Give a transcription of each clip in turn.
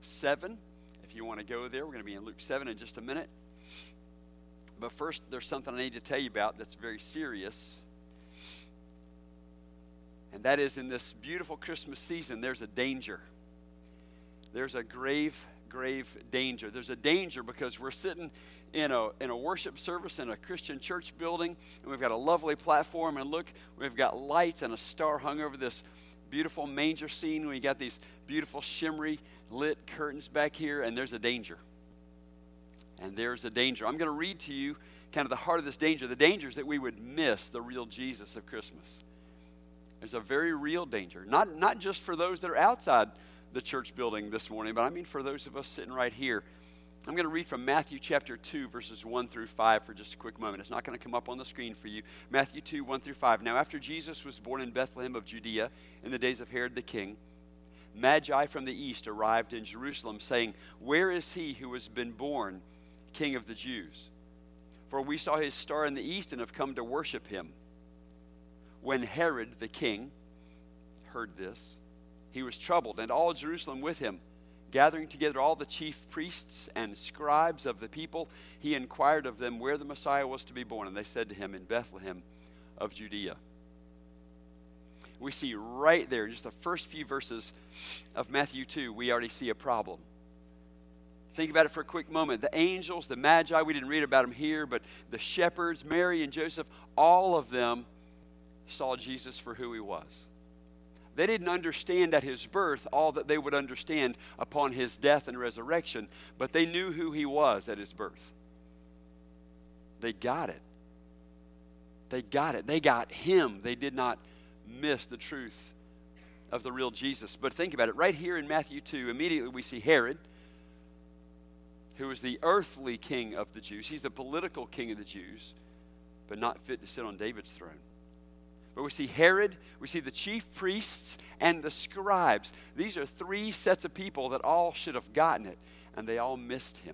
7. If you want to go there, we're going to be in Luke 7 in just a minute. But first, there's something I need to tell you about that's very serious. And that is, in this beautiful Christmas season, there's a danger. There's a grave danger. There's a danger because we're sitting in a worship service in a Christian church building, and we've got a lovely platform, and look, we've got lights and a star hung over this beautiful manger scene. We got these beautiful shimmery lit curtains back here, and there's a danger. And there's a danger. I'm going to read to you kind of the heart of this danger. The danger is that we would miss the real Jesus of Christmas. There's a very real danger, not just for those that are outside the church building this morning, but I mean for those of us sitting right here. I'm going to read from Matthew chapter 2, verses 1 through 5 for just a quick moment. It's not going to come up on the screen for you. Matthew 2, 1 through 5. Now, after Jesus was born in Bethlehem of Judea in the days of Herod the king, Magi from the east arrived in Jerusalem, saying, "Where is he who has been born King of the Jews? For we saw his star in the east and have come to worship him." When Herod the king heard this, he was troubled, and all Jerusalem with him. Gathering together all the chief priests and scribes of the people, he inquired of them where the Messiah was to be born. And they said to him, "In Bethlehem of Judea." We see right there, just the first few verses of Matthew 2, we already see a problem. Think about it for a quick moment. The angels, the Magi, we didn't read about them here, but the shepherds, Mary and Joseph, all of them saw Jesus for who he was. They didn't understand at his birth all that they would understand upon his death and resurrection, but they knew who he was at his birth. They got it. They got it. They got him. They did not miss the truth of the real Jesus. But think about it. Right here in Matthew 2, immediately we see Herod, who is the earthly king of the Jews. He's the political king of the Jews, but not fit to sit on David's throne. But we see Herod, we see the chief priests, and the scribes. These are three sets of people that all should have gotten it, and they all missed him.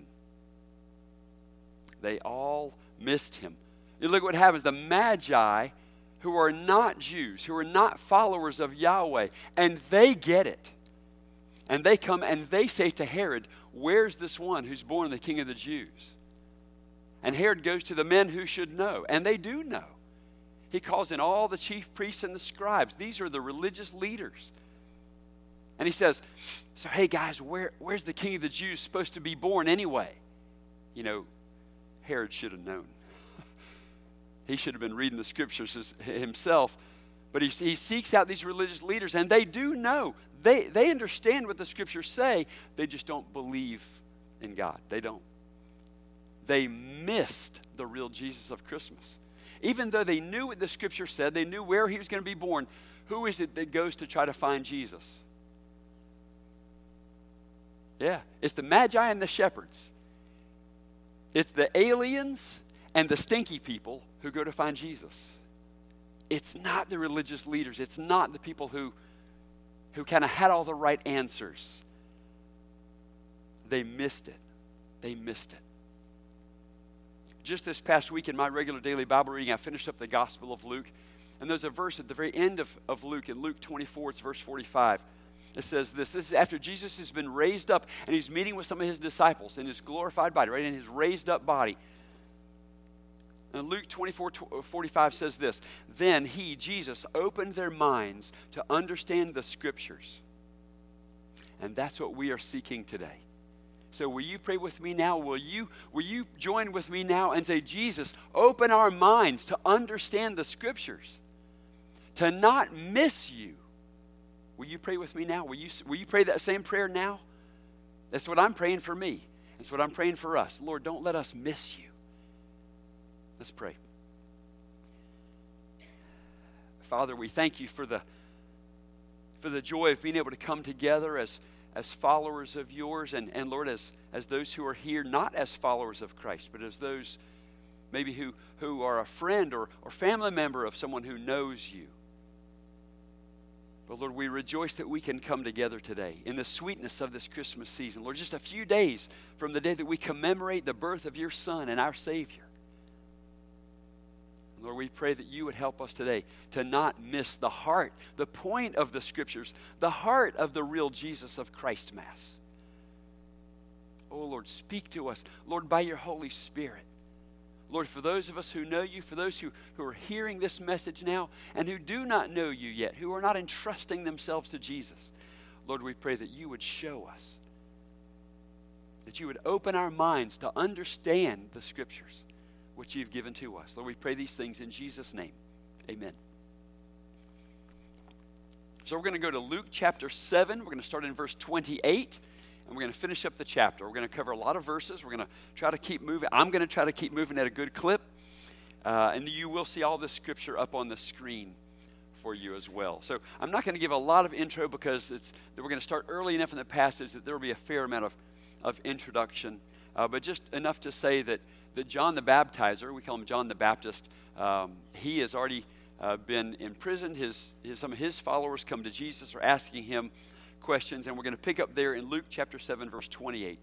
They all missed him. You look at what happens. The Magi, who are not Jews, who are not followers of Yahweh, and they get it. And they come and they say to Herod, "Where's this one who's born the King of the Jews?" And Herod goes to the men who should know, and they do know. He calls in all the chief priests and the scribes. These are the religious leaders. And he says, "So hey guys, where's the King of the Jews supposed to be born anyway?" You know, Herod should have known. He should have been reading the scriptures himself. But he seeks out these religious leaders, and they do know. They understand what the scriptures say. They just don't believe in God. They don't. They missed the real Jesus of Christmas. Even though they knew what the scripture said, they knew where he was going to be born, who is it that goes to try to find Jesus? Yeah, it's the Magi and the shepherds. It's the aliens and the stinky people who go to find Jesus. It's not the religious leaders. It's not the people who kind of had all the right answers. They missed it. They missed it. Just this past week in my regular daily Bible reading, I finished up the Gospel of Luke. And there's a verse at the very end of Luke, in Luke 24, it's verse 45. It says this. This is after Jesus has been raised up, and he's meeting with some of his disciples in his glorified body, right, in his raised up body. And Luke 24:45 says this. Then he, Jesus, opened their minds to understand the scriptures. And that's what we are seeking today. So will you pray with me now? Will you join with me now and say, "Jesus, open our minds to understand the scriptures, to not miss you"? Will you pray with me now? Will you pray that same prayer now? That's what I'm praying for me. That's what I'm praying for us. Lord, don't let us miss you. Let's pray. Father, we thank you for the joy of being able to come together as followers of yours, and Lord, as those who are here, not as followers of Christ, but as those maybe who are a friend or family member of someone who knows you. But Lord, we rejoice that we can come together today in the sweetness of this Christmas season. Lord, just a few days from the day that we commemorate the birth of your Son and our Savior. Lord, we pray that you would help us today to not miss the heart, the point of the scriptures, the heart of the real Jesus of Christ Mass. Lord, speak to us, Lord, by your Holy Spirit. Lord, for those of us who know you, for those who are hearing this message now and who do not know you yet, who are not entrusting themselves to Jesus, Lord, we pray that you would show us, that you would open our minds to understand the Scriptures which you've given to us. Lord, we pray these things in Jesus' name. Amen. So we're going to go to Luke chapter 7. We're going to start in verse 28, and we're going to finish up the chapter. We're going to cover a lot of verses. We're going to try to keep moving. I'm going to try to keep moving at a good clip, and you will see all this Scripture up on the screen for you as well. So I'm not going to give a lot of intro because we're going to start early enough in the passage that there will be a fair amount of introduction, but just enough to say that John the Baptizer, we call him John the Baptist, he has already been imprisoned. Some of his followers come to Jesus, are asking him questions, and we're going to pick up there in Luke chapter 7, verse 28.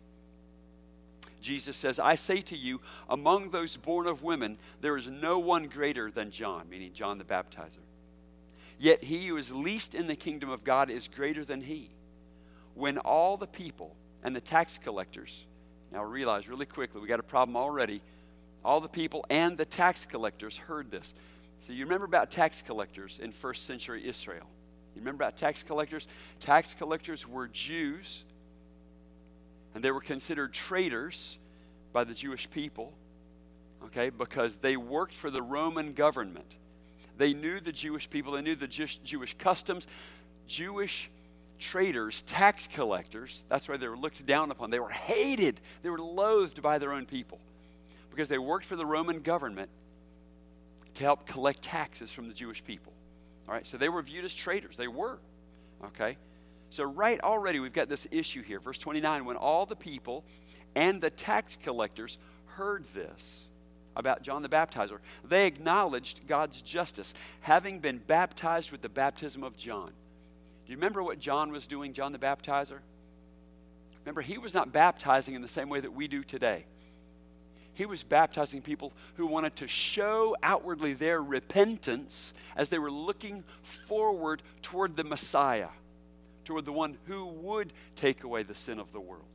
Jesus says, I say to you, among those born of women, there is no one greater than John, meaning John the Baptizer. Yet he who is least in the kingdom of God is greater than he. When all the people and the tax collectors, now realize really quickly, we got a problem already. All the people and the tax collectors heard this. So you remember about tax collectors in first century Israel. You remember about tax collectors? Tax collectors were Jews, and they were considered traitors by the Jewish people, okay, because they worked for the Roman government. They knew the Jewish people. They knew the Jewish customs. Jewish traitors, tax collectors, that's why they were looked down upon. They were hated. They were loathed by their own people because they worked for the Roman government to help collect taxes from the Jewish people. All right, so they were viewed as traitors. They were, okay? So right already we've got this issue here. Verse 29, when all the people and the tax collectors heard this about John the Baptizer, they acknowledged God's justice, having been baptized with the baptism of John. Do you remember what John was doing, John the Baptizer? Remember, he was not baptizing in the same way that we do today. He was baptizing people who wanted to show outwardly their repentance as they were looking forward toward the Messiah, toward the one who would take away the sin of the world.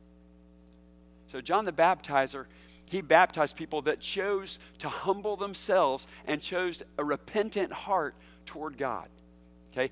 So John the Baptizer, he baptized people that chose to humble themselves and chose a repentant heart toward God. Okay,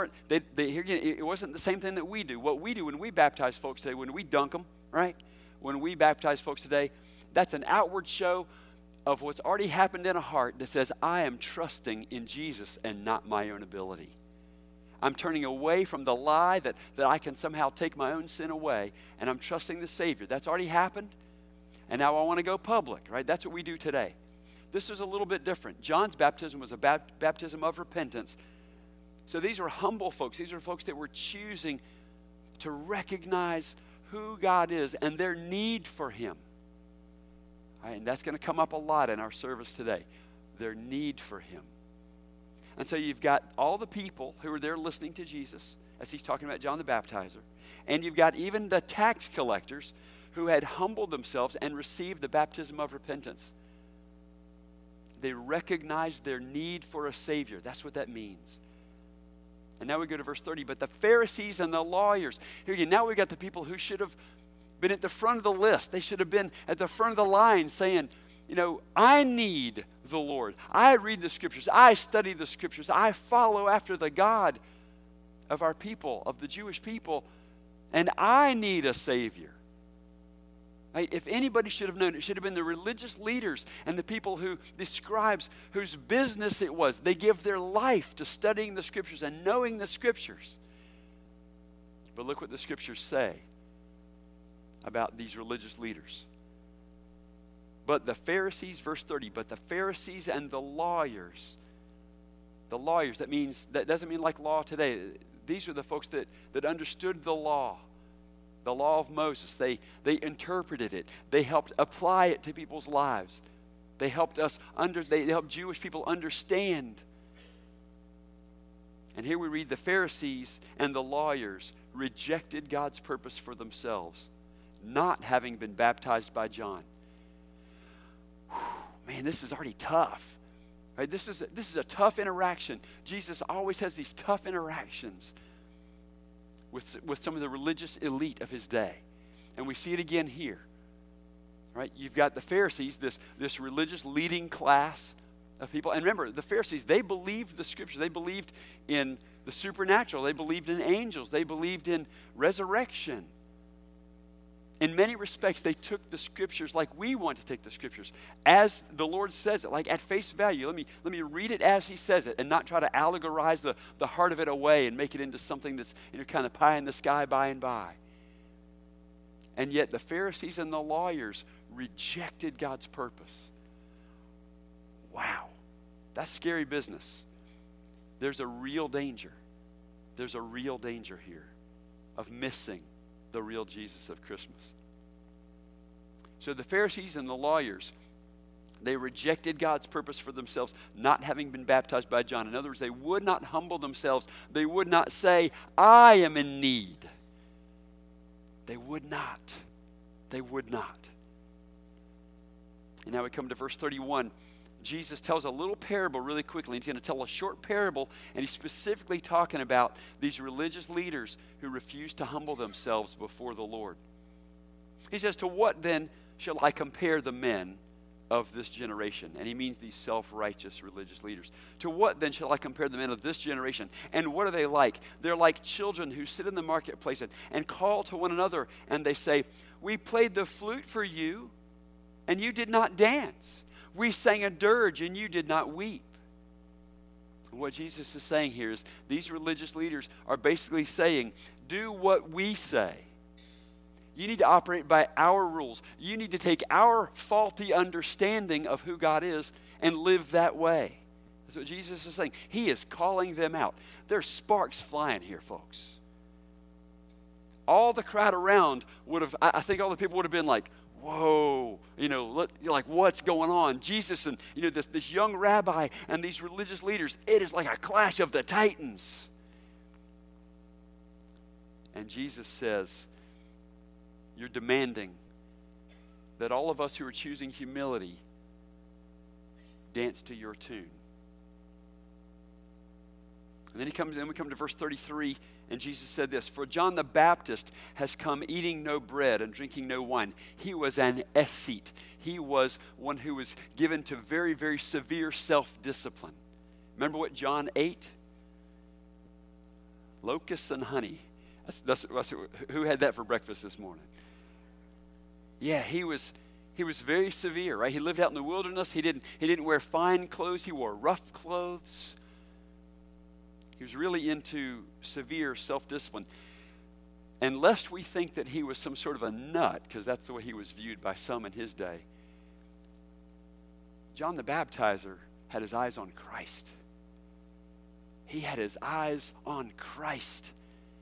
it wasn't the same thing that we do. What we do when we baptize folks today, when we dunk them, right? When we baptize folks today, that's an outward show of what's already happened in a heart that says, I am trusting in Jesus and not my own ability. I'm turning away from the lie that I can somehow take my own sin away, and I'm trusting the Savior. That's already happened, and now I want to go public, right? That's what we do today. This is a little bit different. John's baptism was a baptism of repentance. So these were humble folks. These were folks that were choosing to recognize who God is and their need for Him. All right, and that's going to come up a lot in our service today, their need for Him. And so you've got all the people who are there listening to Jesus as He's talking about John the Baptizer. And you've got even the tax collectors who had humbled themselves and received the baptism of repentance. They recognized their need for a Savior. That's what that means. And now we go to verse 30. But the Pharisees and the lawyers. Here again, now we've got the people who should have been at the front of the list. They should have been at the front of the line saying, you know, I need the Lord. I read the Scriptures. I study the Scriptures. I follow after the God of our people, of the Jewish people. And I need a Savior. Right? If anybody should have known, it should have been the religious leaders and the people the scribes, whose business it was. They give their life to studying the Scriptures and knowing the Scriptures. But look what the Scriptures say about these religious leaders. But the Pharisees, verse 30, but the Pharisees and the lawyers, that doesn't mean like law today. These are the folks that understood the law of Moses. They interpreted it. They helped apply it to people's lives. They helped Jewish people understand. And here we read the Pharisees and the lawyers rejected God's purpose for themselves, not having been baptized by John. Man, this is already tough. Right? This is a tough interaction. Jesus always has these tough interactions with some of the religious elite of his day. And we see it again here. Right? You've got the Pharisees, this religious leading class of people. And remember, the Pharisees, they believed the scriptures. They believed in the supernatural. They believed in angels. They believed in resurrection. In many respects, they took the scriptures like we want to take the scriptures, as the Lord says it, like at face value. Let me read it as he says it and not try to allegorize the heart of it away and make it into something that's kind of pie in the sky by and by. And yet the Pharisees and the lawyers rejected God's purpose. Wow, that's scary business. There's a real danger. There's a real danger here of missing the real Jesus of Christmas. So the Pharisees and the lawyers, they rejected God's purpose for themselves, not having been baptized by John. In other words, they would not humble themselves. They would not say, I am in need. They would not. They would not. And now we come to verse 31. Jesus tells a little parable really quickly. He's going to tell a short parable, and he's specifically talking about these religious leaders who refuse to humble themselves before the Lord. He says, to what then shall I compare the men of this generation? And he means these self-righteous religious leaders. To what then shall I compare the men of this generation? And what are they like? They're like children who sit in the marketplace and call to one another, and they say, we played the flute for you, and you did not dance. We sang a dirge, and you did not weep. What Jesus is saying here is these religious leaders are basically saying, do what we say. You need to operate by our rules. You need to take our faulty understanding of who God is and live that way. That's what Jesus is saying. He is calling them out. There's sparks flying here, folks. All the crowd around would have, I think all the people would have been like, whoa, like what's going on? Jesus and, this young rabbi and these religious leaders, it is like a clash of the titans. And Jesus says, you're demanding that all of us who are choosing humility dance to your tune. And then we come to verse 33, and Jesus said this, for John the Baptist has come eating no bread and drinking no wine. He was an ascete. He was one who was given to very, very severe self-discipline. Remember what John ate? Locusts and honey. That's who had that for breakfast this morning? Yeah, he was very severe, right? He lived out in the wilderness. He didn't wear fine clothes. He wore rough clothes. He was really into severe self-discipline. And lest we think that he was some sort of a nut, because that's the way he was viewed by some in his day, John the Baptizer had his eyes on Christ. He had his eyes on Christ.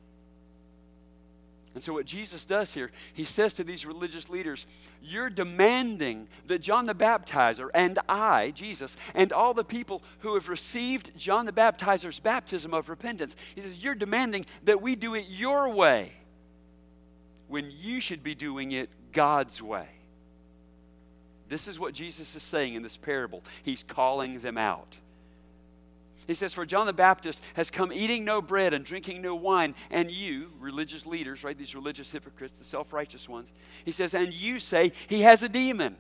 And so what Jesus does here, he says to these religious leaders, you're demanding that John the Baptizer and I, Jesus, and all the people who have received John the Baptizer's baptism of repentance, he says, you're demanding that we do it your way when you should be doing it God's way. This is what Jesus is saying in this parable. He's calling them out. He says, for John the Baptist has come eating no bread and drinking no wine, and you, religious leaders, right, these religious hypocrites, the self-righteous ones, he says, and you say he has a demon.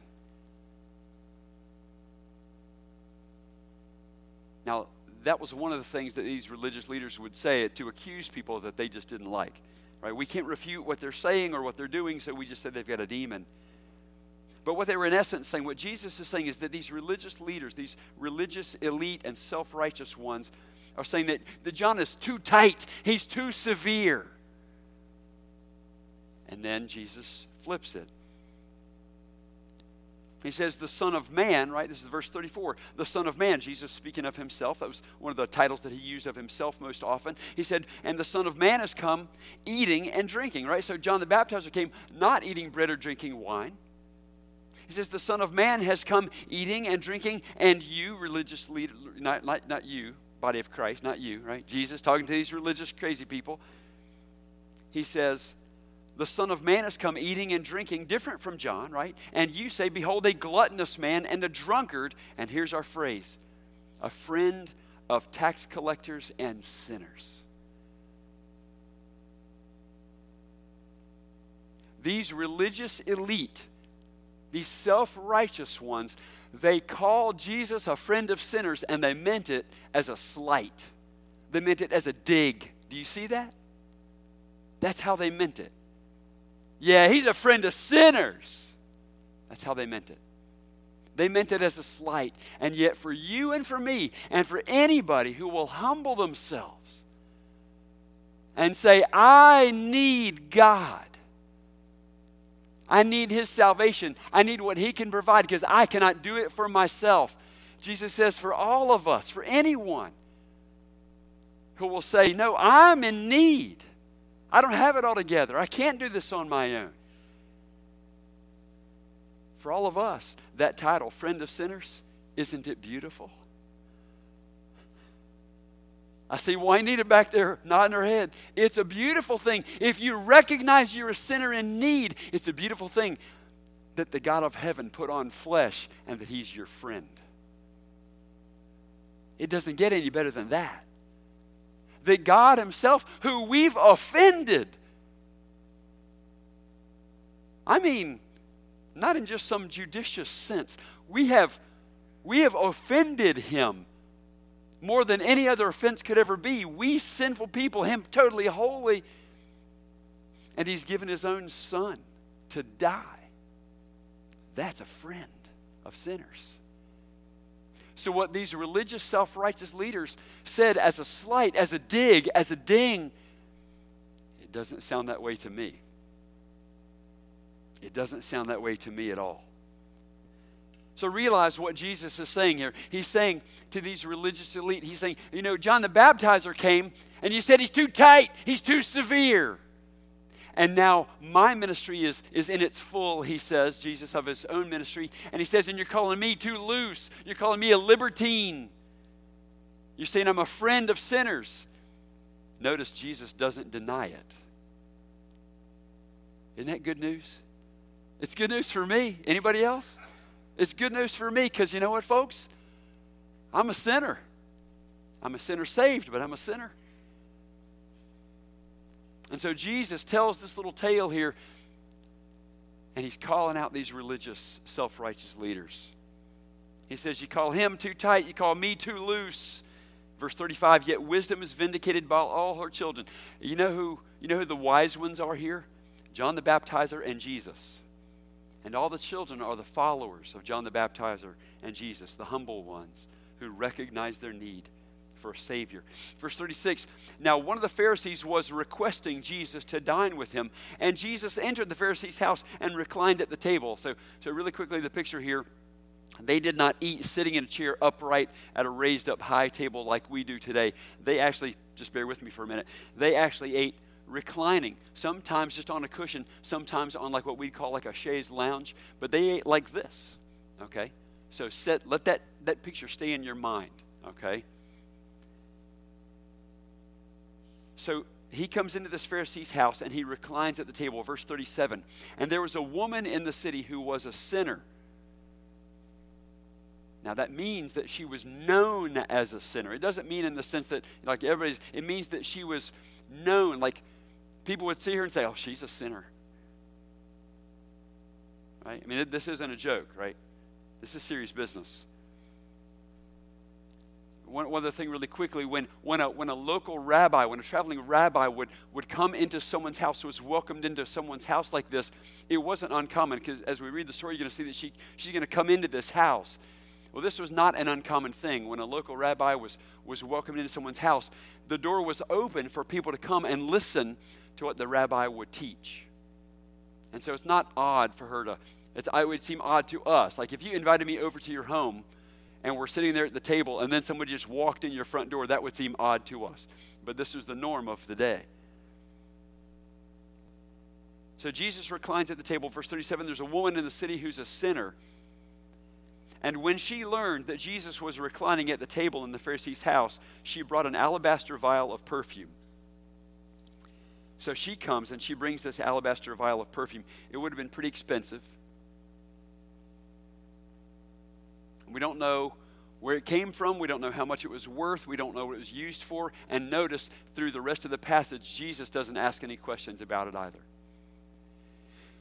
Now, that was one of the things that these religious leaders would say to accuse people that they just didn't like. Right? We can't refute what they're saying or what they're doing, so we just said they've got a demon. But what they were in essence saying, what Jesus is saying is that these religious leaders, these religious elite and self-righteous ones are saying that John is too tight. He's too severe. And then Jesus flips it. He says, the Son of Man, right? This is verse 34. The Son of Man, Jesus speaking of himself. That was one of the titles that he used of himself most often. He said, and the Son of Man has come eating and drinking, right? So John the Baptizer came not eating bread or drinking wine. He says, the Son of Man has come eating and drinking, and you, religious leader, not you, body of Christ, not you, right? Jesus talking to these religious crazy people. He says, the Son of Man has come eating and drinking, different from John, right? And you say, behold, a gluttonous man and a drunkard, and here's our phrase, a friend of tax collectors and sinners. these religious elite, these self-righteous ones, they called Jesus a friend of sinners, and they meant it as a slight. They meant it as a dig. Do you see that? That's how they meant it. Yeah, he's a friend of sinners. That's how they meant it. They meant it as a slight. And yet for you and for me and for anybody who will humble themselves and say, I need God. I need his salvation. I need what he can provide because I cannot do it for myself. Jesus says for all of us, for anyone who will say, no, I'm in need. I don't have it all together. I can't do this on my own. For all of us, that title, Friend of Sinners, isn't it beautiful? I see Juanita back there nodding her head. It's a beautiful thing. If you recognize you're a sinner in need, it's a beautiful thing that the God of heaven put on flesh and that he's your friend. It doesn't get any better than that. That God himself, who we've offended, I mean, not in just some judicious sense, we have offended him more than any other offense could ever be. We sinful people, him totally holy, and he's given his own son to die. That's a friend of sinners. So what these religious self-righteous leaders said as a slight, as a dig, as a ding, it doesn't sound that way to me. It doesn't sound that way to me at all. So realize what Jesus is saying here. He's saying to these religious elite, he's saying, you know, John the Baptizer came and you said he's too tight, he's too severe. And now my ministry is in its full, he says, Jesus of his own ministry. And he says, and you're calling me too loose. You're calling me a libertine. You're saying I'm a friend of sinners. Notice Jesus doesn't deny it. Isn't that good news? It's good news for me. Anybody else? It's good news for me because you know what, folks? I'm a sinner. I'm a sinner saved, but I'm a sinner. And so Jesus tells this little tale here, and he's calling out these religious, self-righteous leaders. He says, you call him too tight, you call me too loose. Verse 35, yet wisdom is vindicated by all her children. You know who the wise ones are here? John the Baptizer and Jesus. And all the children are the followers of John the Baptizer and Jesus, the humble ones who recognize their need for a Savior. Verse 36, now one of the Pharisees was requesting Jesus to dine with him, and Jesus entered the Pharisee's house and reclined at the table. So really quickly, the picture here, they did not eat sitting in a chair upright at a raised up high table like we do today. They actually, just bear with me for a minute, they actually ate reclining, sometimes just on a cushion, sometimes on like what we call like a chaise lounge, but they ate like this, okay? So let that picture stay in your mind, okay? So he comes into this Pharisee's house and he reclines at the table, verse 37. And there was a woman in the city who was a sinner. Now that means that she was known as a sinner. It doesn't mean in the sense that like everybody's, it means that she was known. Like people would see her and say, oh, she's a sinner. Right? I mean, this isn't a joke, right? This is serious business. One other thing really quickly, when a local rabbi, when a traveling rabbi would come into someone's house, was welcomed into someone's house like this, it wasn't uncommon, because as we read the story, you're going to see that she's going to come into this house. Well, this was not an uncommon thing. When a local rabbi was welcomed into someone's house, the door was open for people to come and listen to what the rabbi would teach. And so it's not odd for her to, it would seem odd to us. Like if you invited me over to your home, and we're sitting there at the table, and then somebody just walked in your front door, that would seem odd to us. But this was the norm of the day. So Jesus reclines at the table. Verse 37, there's a woman in the city who's a sinner. And when she learned that Jesus was reclining at the table in the Pharisee's house, she brought an alabaster vial of perfume. So she comes and she brings this alabaster vial of perfume. It would have been pretty expensive. We don't know where it came from. We don't know how much it was worth. We don't know what it was used for. And notice through the rest of the passage, Jesus doesn't ask any questions about it either.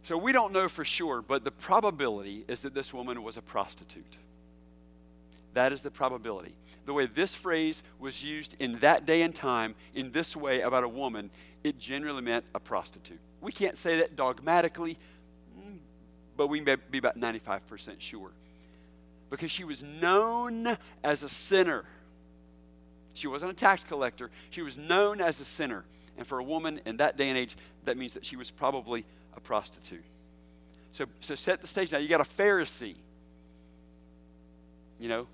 So we don't know for sure, but the probability is that this woman was a prostitute. That is the probability. The way this phrase was used in that day and time in this way about a woman, it generally meant a prostitute. We can't say that dogmatically, but we may be about 95% sure. Because she was known as a sinner. She wasn't a tax collector. She was known as a sinner. And for a woman in that day and age, that means that she was probably a prostitute. So set the stage now. You got a Pharisee. You know,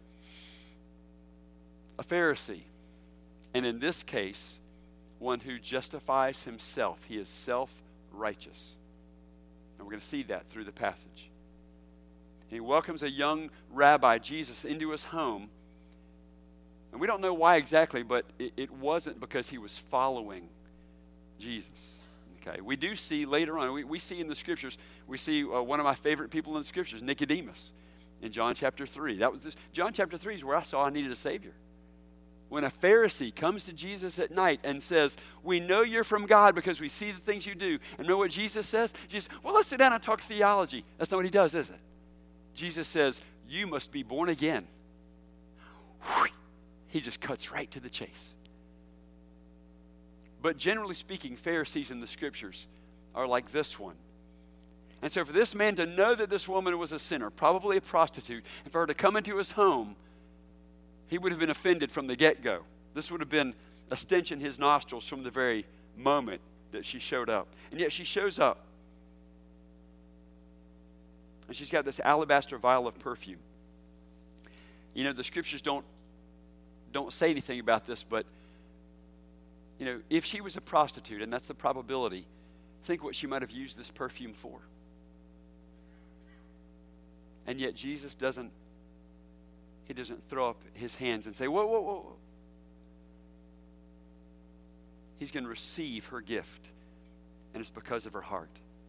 a Pharisee. And in this case, one who justifies himself. He is self-righteous. And we're going to see that through the passage. He welcomes a young rabbi, Jesus, into his home. And we don't know why exactly, but it wasn't because he was following Jesus. Okay, we do see later on, we see in the scriptures, we see one of my favorite people in the scriptures, Nicodemus, in John chapter 3. John chapter 3 is where I saw I needed a Savior. When a Pharisee comes to Jesus at night and says, we know you're from God because we see the things you do. And know what Jesus says? Jesus, well, let's sit down and talk theology. That's not what he does, is it? Jesus says, you must be born again. He just cuts right to the chase. But generally speaking, Pharisees in the scriptures are like this one. And so for this man to know that this woman was a sinner, probably a prostitute, and for her to come into his home, he would have been offended from the get-go. This would have been a stench in his nostrils from the very moment that she showed up. And yet she shows up. And she's got this alabaster vial of perfume. You know, the scriptures don't say anything about this, but, you know, if she was a prostitute, and that's the probability, think what she might have used this perfume for. And yet Jesus doesn't throw up his hands and say, whoa, whoa, whoa. He's going to receive her gift, and it's because of her heart.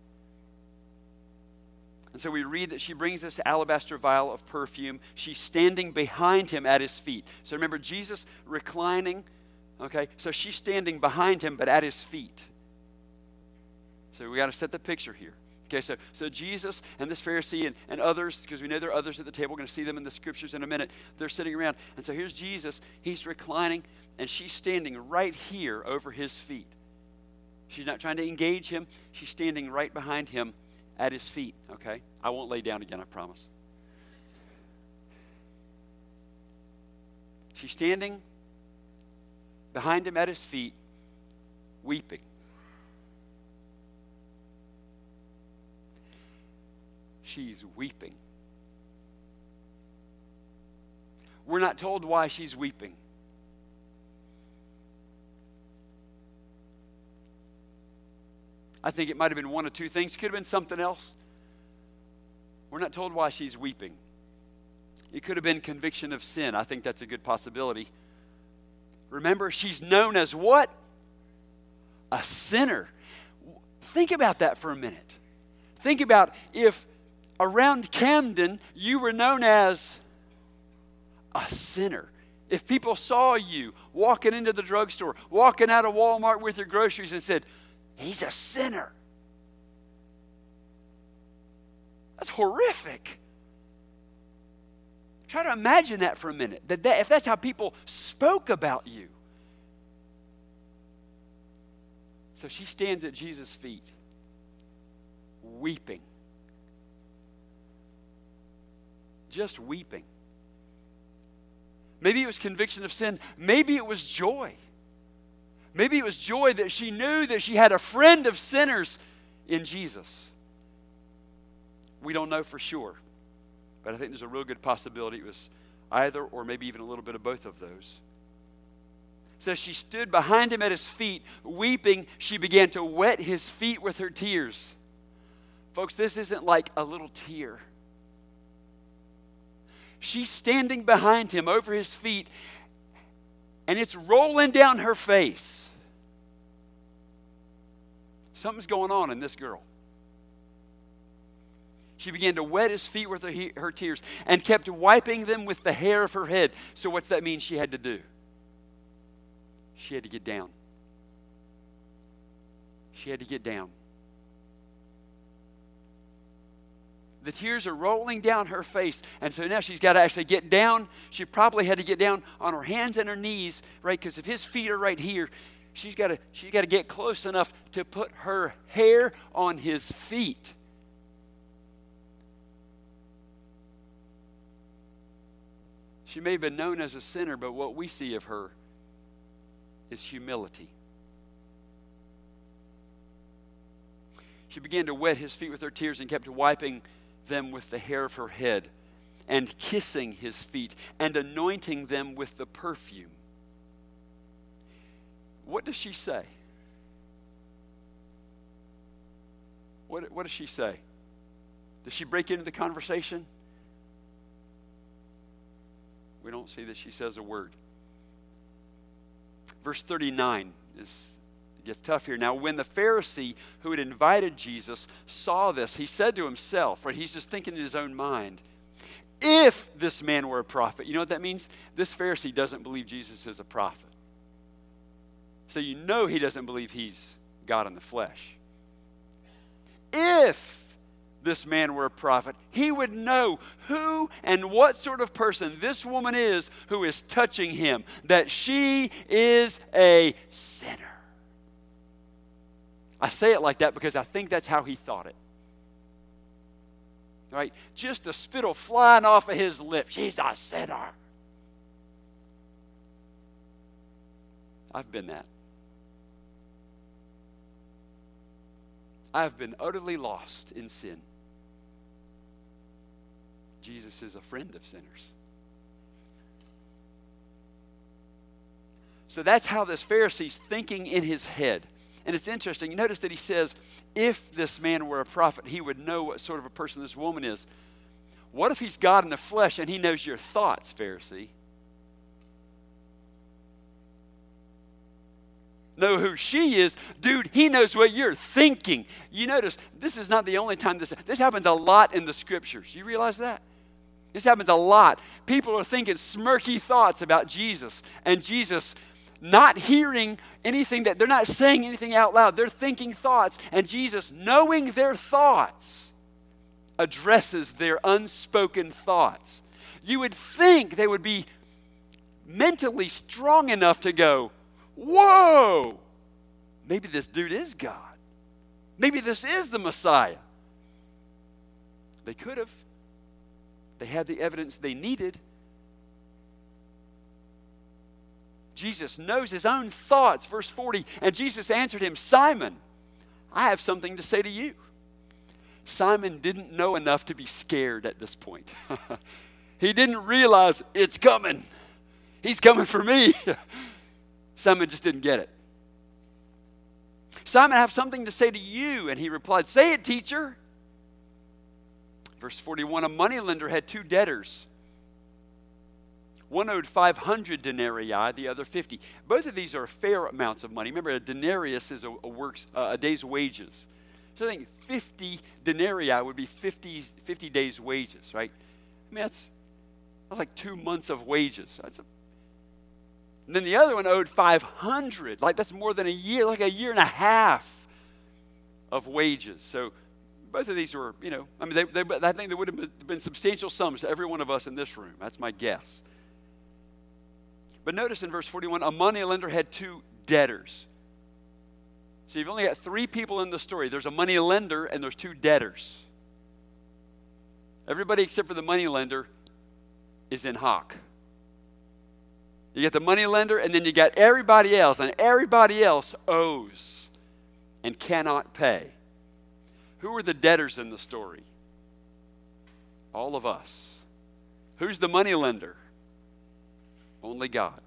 And so we read that she brings this alabaster vial of perfume. She's standing behind him at his feet. So remember, Jesus reclining, okay? So she's standing behind him, but at his feet. So we got to set the picture here. Okay, so Jesus and this Pharisee and others, because we know there are others at the table, we're going to see them in the scriptures in a minute. They're sitting around. And so here's Jesus. He's reclining, and she's standing right here over his feet. She's not trying to engage him. She's standing right behind him at his feet, okay? I won't lay down again, I promise. She's standing behind him at his feet, weeping. She's weeping. We're not told why she's weeping. I think it might have been one of two things. Could have been something else. We're not told why she's weeping. It could have been conviction of sin. I think that's a good possibility. Remember, she's known as what? A sinner. Think about that for a minute. Think about if around Camden you were known as a sinner. If people saw you walking into the drugstore, walking out of Walmart with your groceries and said, he's a sinner. That's horrific. Try to imagine that for a minute. If that's how people spoke about you. So she stands at Jesus' feet, weeping. Just weeping. Maybe it was conviction of sin. Maybe it was joy. Maybe it was joy that she knew that she had a friend of sinners in Jesus. We don't know for sure, but I think there's a real good possibility it was either or maybe even a little bit of both of those. So she stood behind him at his feet, weeping. She began to wet his feet with her tears. Folks, this isn't like a little tear. She's standing behind him over his feet, and it's rolling down her face. Something's going on in this girl. She began to wet his feet with her tears and kept wiping them with the hair of her head. So what's that mean she had to do? She had to get down. She had to get down. The tears are rolling down her face. And so now she's got to actually get down. She probably had to get down on her hands and her knees, right? Because if his feet are right here, she's got to get close enough to put her hair on his feet. She may have been known as a sinner, but what we see of her is humility. She began to wet his feet with her tears and kept wiping them with the hair of her head and kissing his feet and anointing them with the perfume. What does she say? What does she say? Does she break into the conversation? We don't see that she says a word. Verse 39 gets tough here. Now, when the Pharisee who had invited Jesus saw this, he said to himself, right, he's just thinking in his own mind, if this man were a prophet. You know what that means? This Pharisee doesn't believe Jesus is a prophet. So you know he doesn't believe he's God in the flesh. If this man were a prophet, he would know who and what sort of person this woman is who is touching him, that she is a sinner. I say it like that because I think that's how he thought it. Right? Just the spittle flying off of his lips. She's a sinner. I've been that. I've been utterly lost in sin. Jesus is a friend of sinners. So that's how this Pharisee's thinking in his head. And it's interesting. You notice that he says, if this man were a prophet, he would know what sort of a person this woman is. What if he's God in the flesh and he knows your thoughts, Pharisee? Know who she is? Dude, he knows what you're thinking. You notice, this is not the only time this happens a lot in the scriptures. You realize that? This happens a lot. People are thinking smirky thoughts about Jesus, and Jesus not hearing anything, that they're not saying anything out loud. They're thinking thoughts, and Jesus, knowing their thoughts, addresses their unspoken thoughts. You would think they would be mentally strong enough to go, whoa, maybe this dude is God. Maybe this is the Messiah. They could have. They had the evidence they needed. Jesus knows his own thoughts. Verse 40, and Jesus answered him, Simon, I have something to say to you. Simon didn't know enough to be scared at this point. He didn't realize it's coming. He's coming for me. Simon just didn't get it. Simon, I have something to say to you. And he replied, say it, teacher. Verse 41, a moneylender had two debtors. One owed 500 denarii, the other 50. Both of these are fair amounts of money. Remember, a denarius is a day's wages. So I think 50 denarii would be 50 days' wages, right? I mean, that's like 2 months of wages. And then the other one owed 500. Like, that's more than a year, like a year and a half of wages. So both of these were, I mean, I think they would have been substantial sums to every one of us in this room. That's my guess. But notice in verse 41, a moneylender had two debtors. So you've only got 3 people in the story. There's a moneylender and there's 2 debtors. Everybody except for the moneylender is in hock. You got the moneylender and then you got everybody else, and everybody else owes and cannot pay. Who are the debtors in the story? All of us. Who's the moneylender? Only God.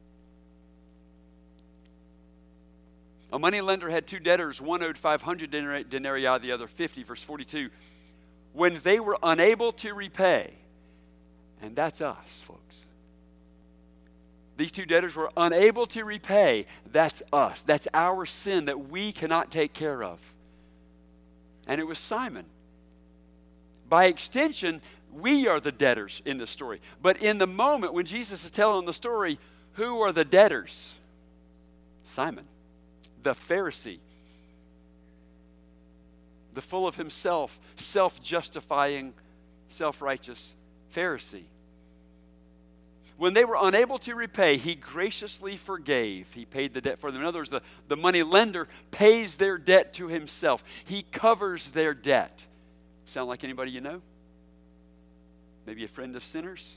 A moneylender had 2 debtors. One owed 500 denarii, the other 50. Verse 42. When they were unable to repay, and that's us, folks. These 2 debtors were unable to repay. That's us. That's our sin that we cannot take care of. And it was Simon. By extension, we are the debtors in the story. But in the moment when Jesus is telling the story, who are the debtors? Simon, the Pharisee. the full of himself, self-justifying, self-righteous Pharisee. When they were unable to repay, he graciously forgave. He paid the debt for them. In other words, the money lender pays their debt to himself. He covers their debt. Sound like anybody you know? Maybe a friend of sinners?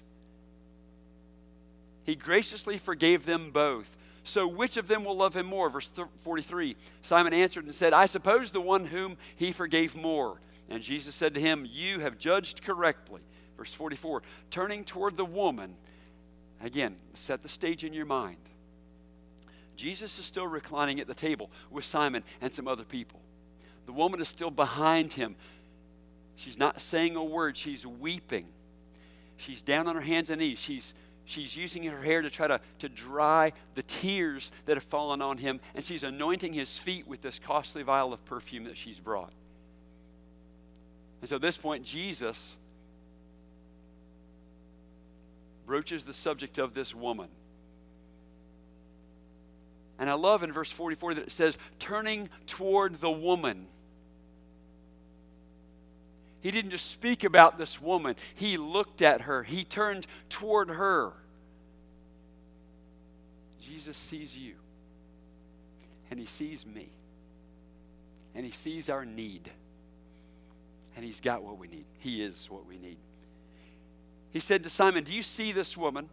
He graciously forgave them both. So which of them will love him more? Verse 43, Simon answered and said, I suppose the one whom he forgave more. And Jesus said to him, you have judged correctly. Verse 44, turning toward the woman, again, set the stage in your mind. Jesus is still reclining at the table with Simon and some other people. The woman is still behind him. She's not saying a word. She's weeping. She's down on her hands and knees. She's using her hair to try to dry the tears that have fallen on him, and she's anointing his feet with this costly vial of perfume that she's brought. And so at this point, Jesus broaches the subject of this woman. And I love in verse 44 that it says, turning toward the woman. He didn't just speak about this woman. He looked at her. He turned toward her. Jesus sees you. And he sees me. And he sees our need. And he's got what we need. He is what we need. He said to Simon, do you see this woman?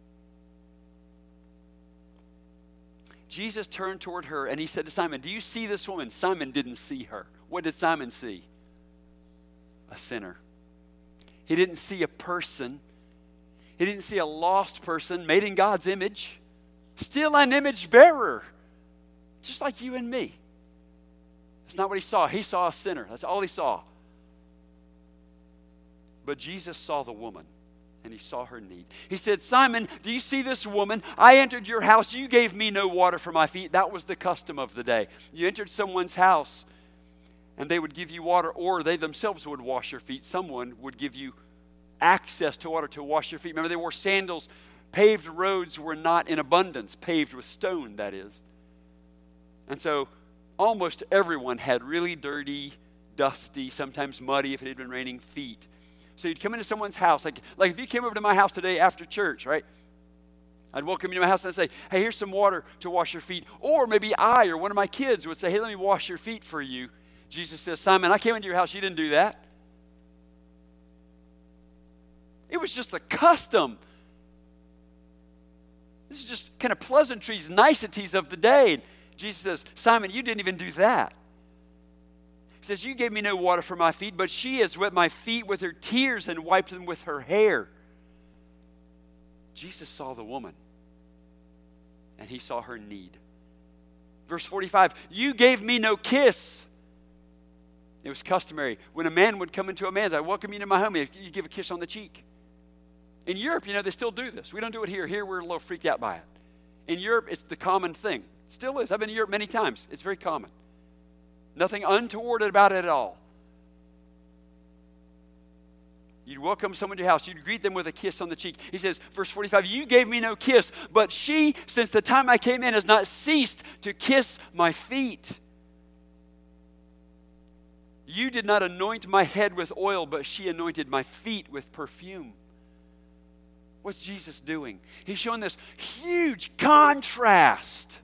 Jesus turned toward her and he said to Simon, do you see this woman? Simon didn't see her. What did Simon see? A sinner. He didn't see a person. He didn't see a lost person made in God's image. Still an image bearer. Just like you and me. That's not what he saw. He saw a sinner. That's all he saw. But Jesus saw the woman. And he saw her need. He said, Simon, do you see this woman? I entered your house. You gave me no water for my feet. That was the custom of the day. You entered someone's house and they would give you water, or they themselves would wash your feet. Someone would give you access to water to wash your feet. Remember, they wore sandals. Paved roads were not in abundance. Paved with stone, that is. And so almost everyone had really dirty, dusty, sometimes muddy if it had been raining, feet. So you'd come into someone's house, like if you came over to my house today after church, right? I'd welcome you to my house and I'd say, hey, here's some water to wash your feet. Or maybe I or one of my kids would say, hey, let me wash your feet for you. Jesus says, Simon, I came into your house, you didn't do that. It was just the custom. This is just kind of pleasantries, niceties of the day. And Jesus says, Simon, you didn't even do that. He says, you gave me no water for my feet, but she has wet my feet with her tears and wiped them with her hair. Jesus saw the woman, and he saw her need. Verse 45, you gave me no kiss. It was customary. When a man would come into a man's, I welcome you to my home, you give a kiss on the cheek. In Europe, they still do this. We don't do it here. Here, we're a little freaked out by it. In Europe, it's the common thing. It still is. I've been to Europe many times. It's very common. Nothing untoward about it at all. You'd welcome someone to your house. You'd greet them with a kiss on the cheek. He says, verse 45, you gave me no kiss, but she, since the time I came in, has not ceased to kiss my feet. You did not anoint my head with oil, but she anointed my feet with perfume. What's Jesus doing? He's showing this huge contrast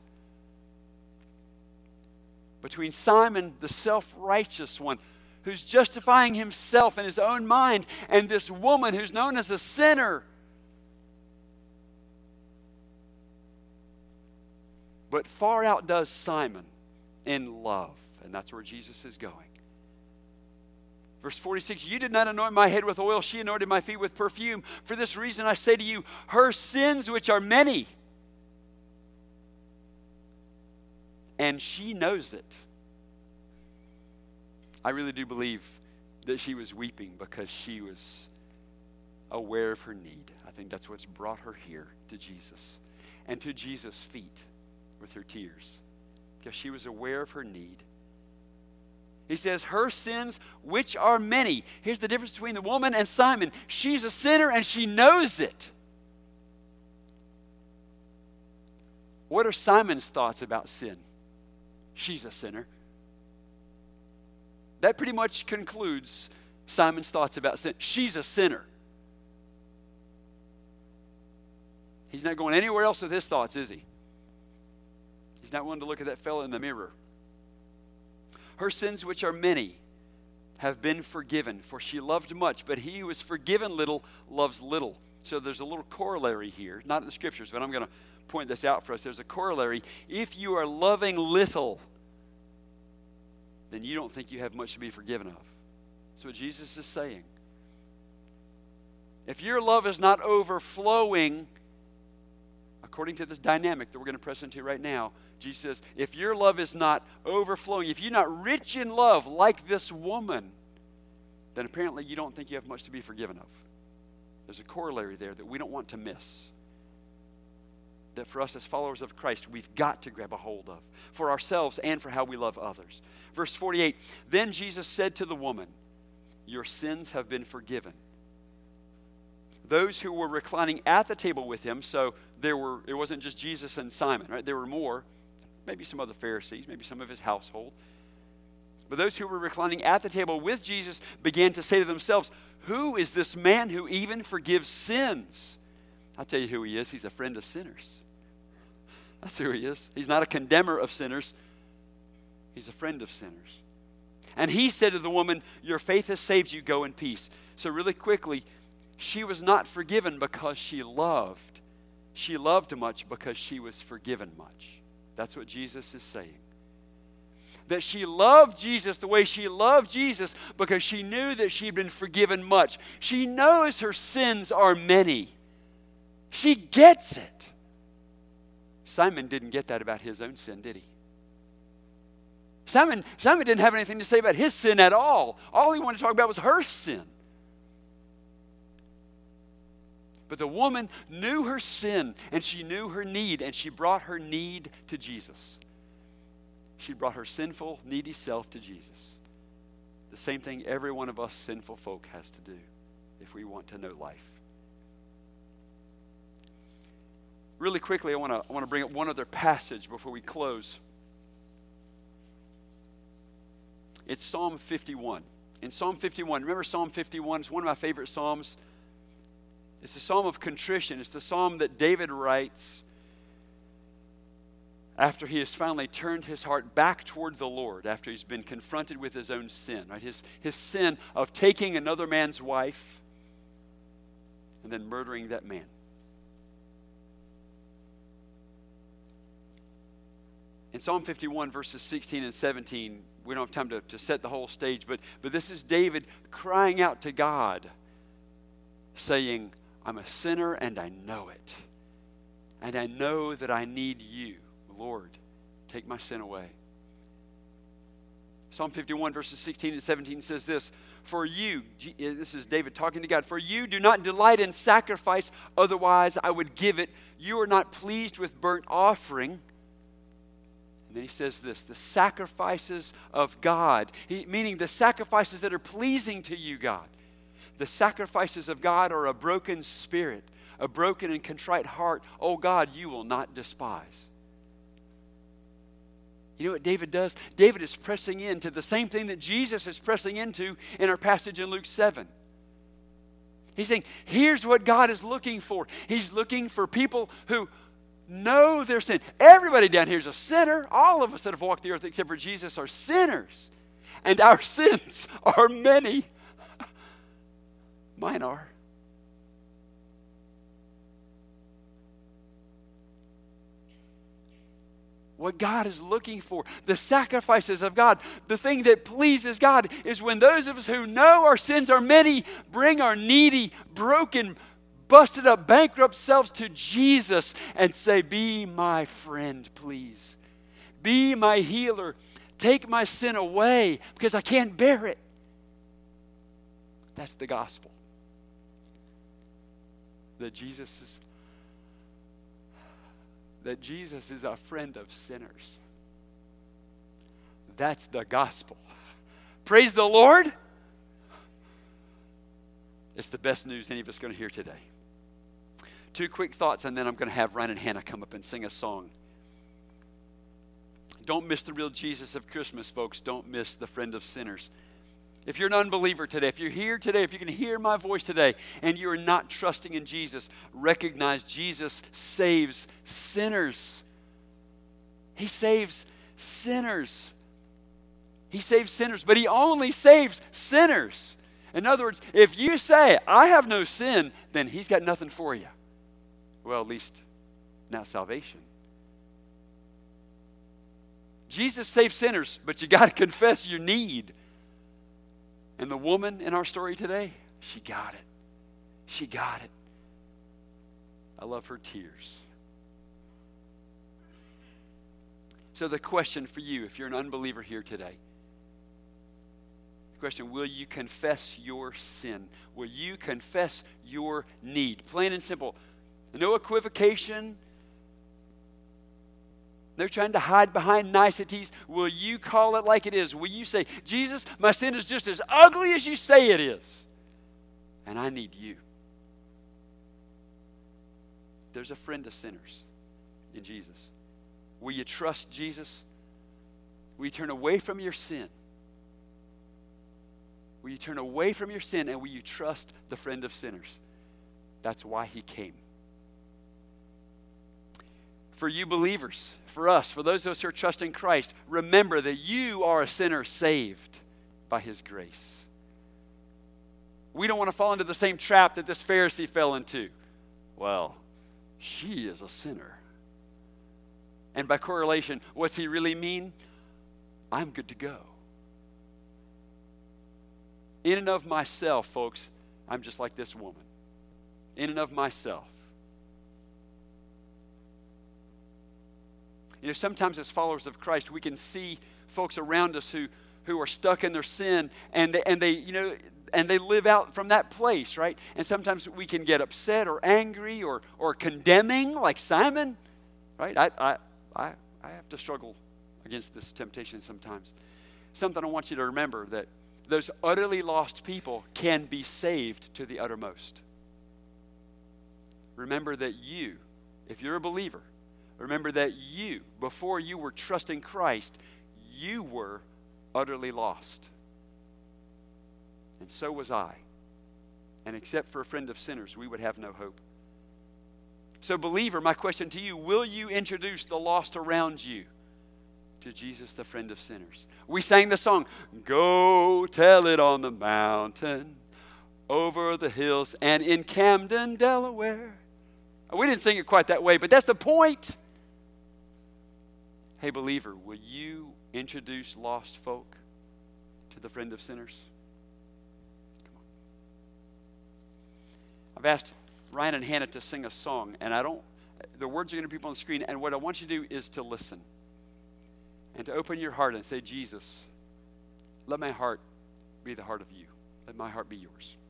between Simon, the self-righteous one, who's justifying himself in his own mind, and this woman who's known as a sinner. But far outdoes Simon in love, and that's where Jesus is going. Verse 46, you did not anoint my head with oil, she anointed my feet with perfume. For this reason I say to you, her sins, which are many, and she knows it. I really do believe that she was weeping because she was aware of her need. I think that's what's brought her here to Jesus and to Jesus' feet with her tears, because she was aware of her need. He says, her sins, which are many. Here's the difference between the woman and Simon. She's a sinner and she knows it. What are Simon's thoughts about sin? She's a sinner. That pretty much concludes Simon's thoughts about sin. She's a sinner. He's not going anywhere else with his thoughts, is he? He's not willing to look at that fella in the mirror. Her sins, which are many, have been forgiven, for she loved much, but he who is forgiven little loves little. So there's a little corollary here, not in the scriptures, but I'm going to point this out for us. There's a corollary. If you are loving little, then you don't think you have much to be forgiven of. That's what Jesus is saying. If your love is not overflowing, according to this dynamic that we're going to press into right now, Jesus says, if your love is not overflowing, if you're not rich in love like this woman, then apparently you don't think you have much to be forgiven of. There's a corollary there that we don't want to miss. That for us as followers of Christ, we've got to grab a hold of for ourselves and for how we love others. Verse 48, then Jesus said to the woman, your sins have been forgiven. Those who were reclining at the table with him, so it wasn't just Jesus and Simon, right? There were more, maybe some other Pharisees, maybe some of his household. But those who were reclining at the table with Jesus began to say to themselves, who is this man who even forgives sins? I'll tell you who he is. He's a friend of sinners. That's who he is. He's not a condemner of sinners. He's a friend of sinners. And he said to the woman, your faith has saved you. Go in peace. So really quickly, she was not forgiven because she loved. She loved much because she was forgiven much. That's what Jesus is saying. That she loved Jesus the way she loved Jesus because she knew that she had been forgiven much. She knows her sins are many. She gets it. Simon didn't get that about his own sin, did he? Simon didn't have anything to say about his sin at all. All he wanted to talk about was her sin. But the woman knew her sin, and she knew her need, and she brought her need to Jesus. She brought her sinful, needy self to Jesus. The same thing every one of us sinful folk has to do if we want to know life. Really quickly, I want to bring up one other passage before we close. It's Psalm 51. In Psalm 51, remember Psalm 51? It's one of my favorite psalms. It's the psalm of contrition. It's the psalm that David writes after he has finally turned his heart back toward the Lord, after he's been confronted with his own sin, right? His sin of taking another man's wife and then murdering that man. In Psalm 51, verses 16 and 17, we don't have time to set the whole stage, but this is David crying out to God, saying, I'm a sinner and I know it. And I know that I need you. Lord, take my sin away. Psalm 51, verses 16 and 17 says this, for you, this is David talking to God, for you do not delight in sacrifice, otherwise I would give it. You are not pleased with burnt offering. And then he says this, the sacrifices of God, meaning the sacrifices that are pleasing to you, God. The sacrifices of God are a broken spirit, a broken and contrite heart. Oh God, you will not despise. You know what David does? David is pressing into the same thing that Jesus is pressing into in our passage in Luke 7. He's saying, here's what God is looking for. He's looking for people who know their sin. Everybody down here is a sinner. All of us that have walked the earth except for Jesus are sinners. And our sins are many. Mine are. What God is looking for, the sacrifices of God, the thing that pleases God is when those of us who know our sins are many bring our needy, broken, busted up, bankrupt selves to Jesus and say, be my friend, please. Be my healer. Take my sin away because I can't bear it. That's the gospel. That Jesus is a friend of sinners. That's the gospel. Praise the Lord. It's the best news any of us are going to hear today. 2 quick thoughts, and then I'm going to have Ryan and Hannah come up and sing a song. Don't miss the real Jesus of Christmas, folks. Don't miss the friend of sinners. If you're an unbeliever today, if you're here today, if you can hear my voice today, and you are not trusting in Jesus, recognize Jesus saves sinners. He saves sinners. He saves sinners, but he only saves sinners. In other words, if you say, I have no sin, then he's got nothing for you. Well, at least not salvation. Jesus saves sinners, but you got to confess your need. And the woman in our story today, she got it. She got it. I love her tears. So the question for you, if you're an unbeliever here today, the question, will you confess your sin? Will you confess your need? Plain and simple. No equivocation. They're trying to hide behind niceties. Will you call it like it is? Will you say, Jesus, my sin is just as ugly as you say it is, and I need you? There's a friend of sinners in Jesus. Will you trust Jesus? Will you turn away from your sin? Will you turn away from your sin, and will you trust the friend of sinners? That's why he came. For you believers, for us, for those of us who are trusting Christ, remember that you are a sinner saved by his grace. We don't want to fall into the same trap that this Pharisee fell into. Well, she is a sinner. And by correlation, what's he really mean? I'm good to go. In and of myself, folks, I'm just like this woman. In and of myself. You know, sometimes as followers of Christ, we can see folks around us who are stuck in their sin, and they live out from that place, right? And sometimes we can get upset or angry or condemning, like Simon, right? I have to struggle against this temptation sometimes. Something I want you to remember, that those utterly lost people can be saved to the uttermost. Remember that you, if you're a believer, remember that you, before you were trusting Christ, you were utterly lost. And so was I. And except for a friend of sinners, we would have no hope. So believer, my question to you, will you introduce the lost around you to Jesus, the friend of sinners? We sang the song, go tell it on the mountain, over the hills, and in Camden, Delaware. We didn't sing it quite that way, but that's the point. Hey, believer, will you introduce lost folk to the friend of sinners? Come on. I've asked Ryan and Hannah to sing a song, and the words are going to be up on the screen, and what I want you to do is to listen and to open your heart and say, Jesus, let my heart be the heart of you. Let my heart be yours.